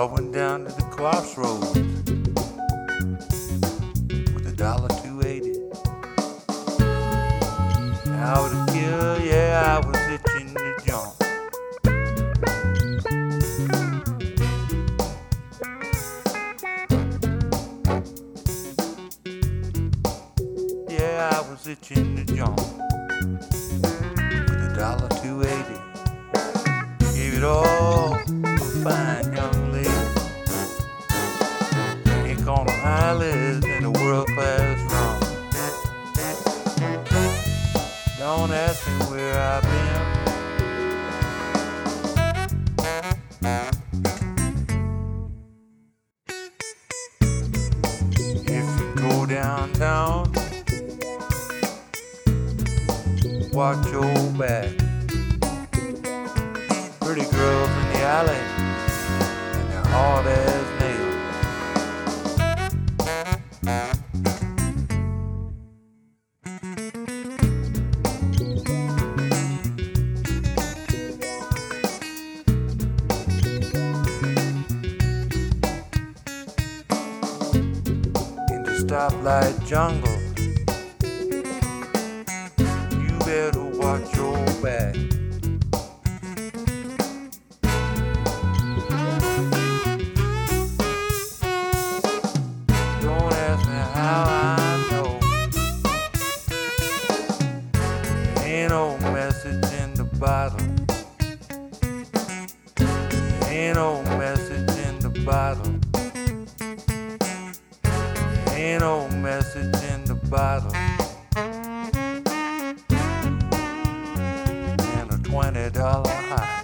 I went down to the crossroads with $1.280. Out of kill, yeah, I was itching to jump. Yeah, I was itching to jump with $1.280. Gave it all to a fine young lady. Ain't gonna eyelids in a world-class rum. Don't ask me where I've been. If you go downtown, watch your back. Pretty girls in the alley, and they're hard as nails. In the stoplight jungle, you better watch your back. Don't ask me how I know. There ain't no message in the bottle. There ain't no message in the bottle. There ain't no message in the bottle. And a $20 high.